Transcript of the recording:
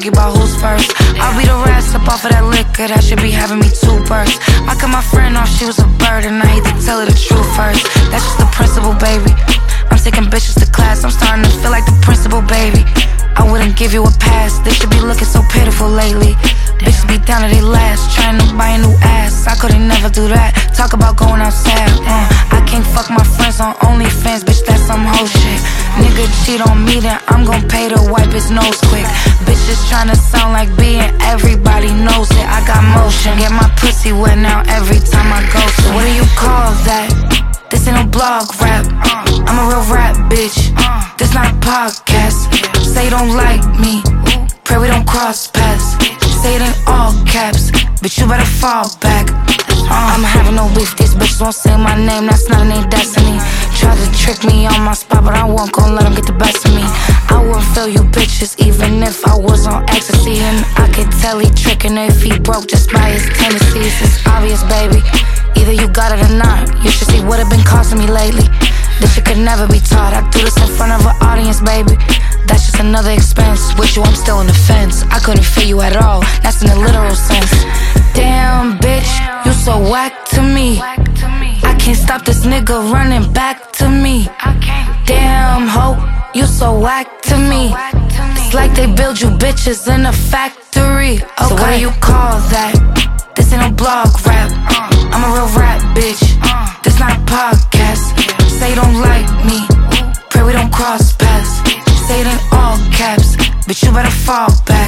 argue about who's first. I'll be the rest up off of that liquor, that should be having me two bursts. I cut my friend off, she was a bird, and I hate to tell her the truth first. That's just the principle, baby. I'm taking bitches to class, I'm starting to feel like the principal, baby. I wouldn't give you a pass, they should be looking so pitiful lately. Bitches be down to they last, trying to buy a new ass. I couldn't never do that, talk about going outside. I can't fuck my friends on OnlyFans, bitch, that's some hoe shit. Nigga cheat on me, then I'm gon' pay to wipe his nose quick. Bitches tryna sound like B and everybody knows it. I got motion, get my pussy wet now every time I go. So what do you call that? This ain't no blog rap, I'm a real rap bitch. This not a podcast. Say you don't like me, pray we don't cross paths. Say it in all caps, bitch, you better fall back. I'm having no beef, these bitches won't say my name, that's not in their destiny. Try to trick me on my spot, but I won't gon' let them get the best of me. I wouldn't feel you bitches even if I was on ecstasy. And I could tell he trickin' if he broke just by his tendencies. It's obvious, baby, either you got it or not. You should see what it been costing me lately. This shit could never be taught. I do this in front of an audience, baby. That's just another expense. With you, I'm still on the fence. I couldn't feel you at all, that's in the literal sense. Damn, bitch, you so whack to me. I can't stop this nigga running back to me. Damn, ho, you so whack to me. It's like they build you bitches in a factory. Okay. So what do you call that? This ain't no blog rap, I'm a real rap bitch. This not a podcast. Say you don't like me, pray we don't cross paths. Say it in all caps, bitch, you better fall back.